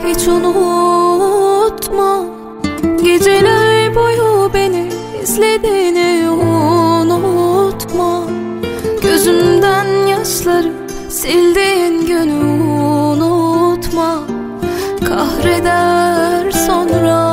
hiç unutma. Geceler boyu beni izlediğini unutma. Gözümden yaşları sildiğin günü unutma. Kahreder sonra.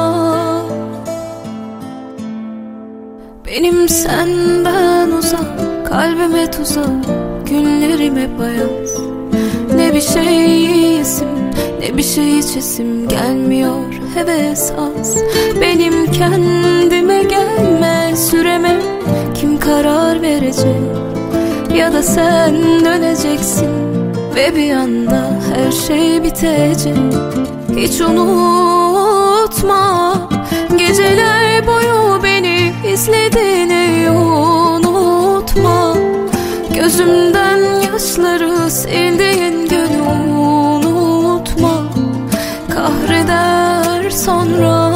Benim senden uzak, kalbime tuzak, günlerim hep ayaz. Ne bir şey yiyesim, ne bir şey içesim gelmiyor heves az. Benim kendime gelme süreme kim karar verecek? Ya da sen döneceksin ve bir anda her şey bitecek. Hiç unutma, geceler boyu beni izlediğini unutma. Gözümden yaşları sildiğin günü unutma. Kahreder sonra.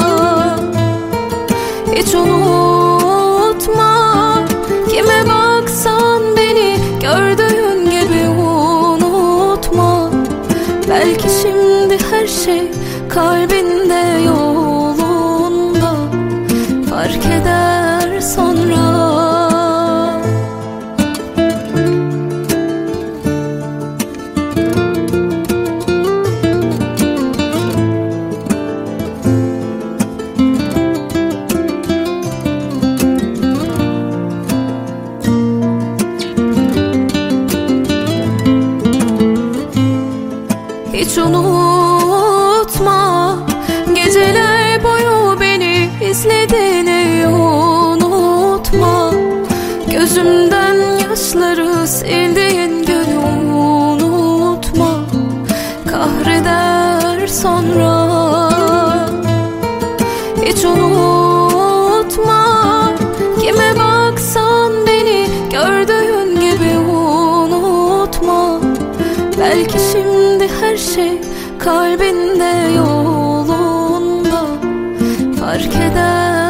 Hiç unutma, kime baksan beni gördüğün gibi unutma. Belki şimdi her şey kalbinde yolunda, fark eder sonra. Hiç unutma, geceler boyu beni izlediğini unutma. Gözümden yaşları sildiğin günü unutma. Kahreder sonra. Hiç unutma, kime baksan beni gördüğün gibi unutma. Belki şimdi her şey kalbinde yolunda, fark eder.